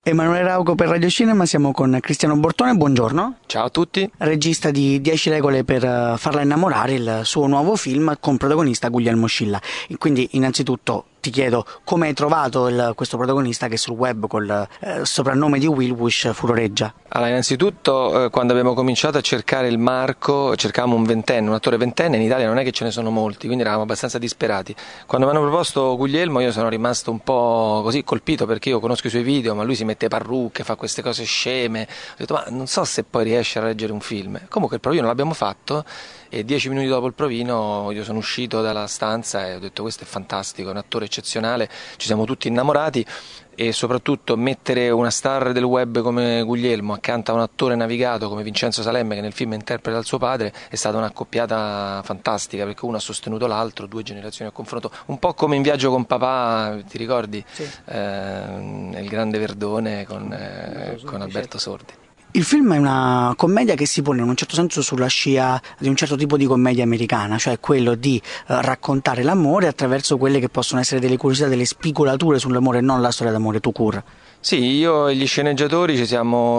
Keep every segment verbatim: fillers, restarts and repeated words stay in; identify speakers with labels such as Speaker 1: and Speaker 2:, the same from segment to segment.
Speaker 1: Emanuele Rauco per Radio Cinema, siamo con Cristiano Bortone, buongiorno.
Speaker 2: Ciao a tutti.
Speaker 1: Regista di dieci regole per farla innamorare, il suo nuovo film con protagonista Guglielmo Scilla. Quindi innanzitutto ti chiedo come hai trovato il, questo protagonista che sul web col eh, soprannome di Will Wish furoreggia.
Speaker 2: Allora, innanzitutto eh, quando abbiamo cominciato a cercare il Marco, cercavamo un ventenne, un attore ventenne, in Italia non è che ce ne sono molti, quindi eravamo abbastanza disperati. Quando mi hanno proposto Guglielmo io sono rimasto un po' così colpito, perché io conosco i suoi video, ma lui si mette parrucche, fa queste cose sceme. Ho detto, ma non so se poi riesce a reggere un film. Comunque il provino l'abbiamo fatto e dieci minuti dopo il provino io sono uscito dalla stanza e ho detto, questo è fantastico, è un attore eccezionale, ci siamo tutti innamorati. E soprattutto mettere una star del web come Guglielmo accanto a un attore navigato come Vincenzo Salemme, che nel film interpreta il suo padre, è stata un'accoppiata fantastica, perché uno ha sostenuto l'altro, due generazioni a confronto, un po' come in Viaggio con papà, ti ricordi? Sì. Eh, il grande Verdone con, eh, con Alberto Sordi.
Speaker 1: Il film è una commedia che si pone in un certo senso sulla scia di un certo tipo di commedia americana, cioè quello di eh, raccontare l'amore attraverso quelle che possono essere delle curiosità, delle spigolature sull'amore e non la storia d'amore tout court.
Speaker 2: Sì, io e gli sceneggiatori ci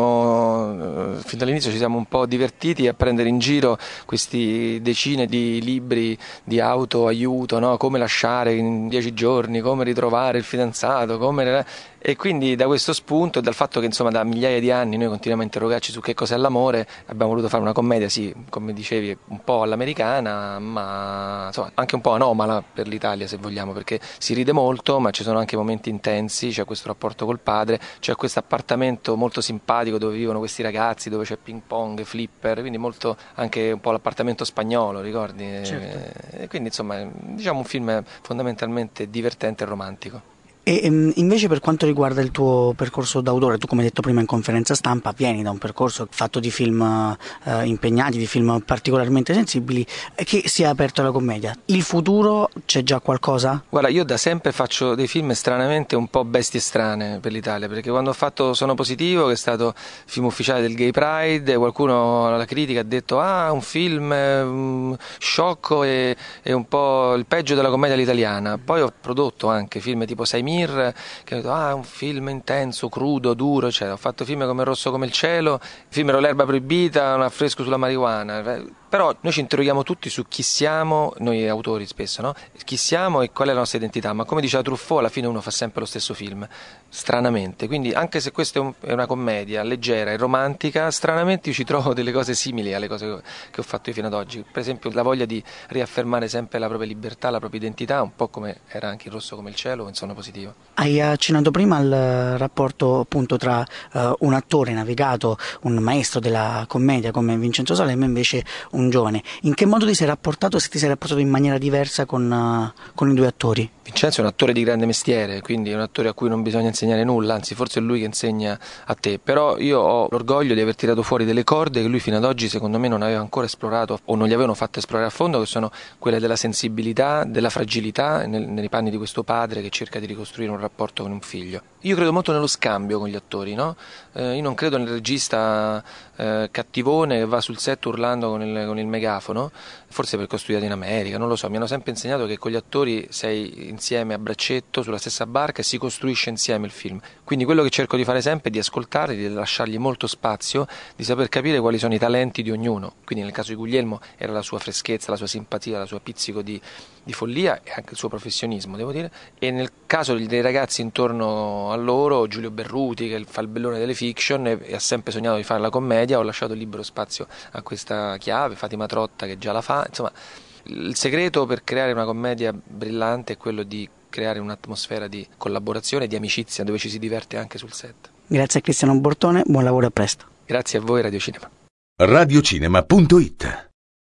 Speaker 2: siamo, fin dall'inizio ci siamo un po' divertiti a prendere in giro questi decine di libri di autoaiuto, no? Come lasciare in dieci giorni, come ritrovare il fidanzato, come... E quindi da questo spunto e dal fatto che insomma da migliaia di anni noi continuiamo a interrogarci su che cos'è l'amore, abbiamo voluto fare una commedia, sì, come dicevi, un po' all'americana, ma insomma anche un po' anomala per l'Italia se vogliamo, perché si ride molto, ma ci sono anche momenti intensi, c'è questo rapporto col padre, c'è questo appartamento molto simpatico dove vivono questi ragazzi, dove c'è ping pong, flipper, quindi molto anche un po' l'appartamento spagnolo, ricordi? Certo. E quindi insomma diciamo un film fondamentalmente divertente e romantico.
Speaker 1: E invece per quanto riguarda il tuo percorso d'autore, tu come hai detto prima in conferenza stampa vieni da un percorso fatto di film eh, impegnati, di film particolarmente sensibili, che si è aperto alla commedia. Il futuro c'è già qualcosa?
Speaker 2: Guarda, io da sempre faccio dei film stranamente un po' bestie strane per l'Italia, perché quando ho fatto Sono Positivo, che è stato film ufficiale del Gay Pride, qualcuno alla critica ha detto ah, un film um, sciocco e, e un po' il peggio della commedia all'italiana. Poi ho prodotto anche film tipo Sei che ho detto ah, un film intenso, crudo, duro, cioè, ho fatto film come Rosso come il cielo, il film ero L'erba proibita, Un affresco sulla marijuana. Però noi ci interroghiamo tutti su chi siamo, noi autori spesso, no? Chi siamo e qual è la nostra identità, ma come diceva Truffaut, alla fine uno fa sempre lo stesso film, stranamente. Quindi anche se questa è, un, è una commedia leggera e romantica, stranamente io ci trovo delle cose simili alle cose che ho fatto io fino ad oggi. Per esempio la voglia di riaffermare sempre la propria libertà, la propria identità, un po' come era anche in Rosso come il cielo o in Sono Positivo.
Speaker 1: Hai accennato prima al rapporto appunto tra uh, un attore navigato, un maestro della commedia come Vincenzo Salemme, invece un giovane. In che modo ti sei rapportato, se ti sei rapportato in maniera diversa con, uh, con i due attori?
Speaker 2: Vincenzo è un attore di grande mestiere, quindi è un attore a cui non bisogna insegnare nulla, anzi forse è lui che insegna a te, però io ho l'orgoglio di aver tirato fuori delle corde che lui fino ad oggi secondo me non aveva ancora esplorato o non gli avevano fatto esplorare a fondo, che sono quelle della sensibilità, della fragilità nel, nei panni di questo padre che cerca di ricostruire un rapporto con un figlio. Io credo molto nello scambio con gli attori, no? Eh, io non credo nel regista eh, cattivone che va sul set urlando con il, con il megafono, forse perché ho studiato in America, non lo so, mi hanno sempre insegnato che con gli attori sei insieme a braccetto sulla stessa barca e si costruisce insieme il film. Quindi quello che cerco di fare sempre è di ascoltarli, di lasciargli molto spazio, di saper capire quali sono i talenti di ognuno. Quindi nel caso di Guglielmo era la sua freschezza, la sua simpatia, la sua pizzico di, di follia e anche il suo professionismo, devo dire. E nel caso dei ragazzi intorno a loro, Giulio Berruti che fa il bellone delle fiction e, e ha sempre sognato di fare la commedia, ho lasciato libero spazio a questa chiave, Fatima Trotta che già la fa, insomma il segreto per creare una commedia brillante è quello di creare un'atmosfera di collaborazione e di amicizia dove ci si diverte anche sul set.
Speaker 1: Grazie a Cristiano Bortone, buon lavoro e a presto.
Speaker 2: Grazie a voi Radio Cinema.
Speaker 3: radiocinema punto it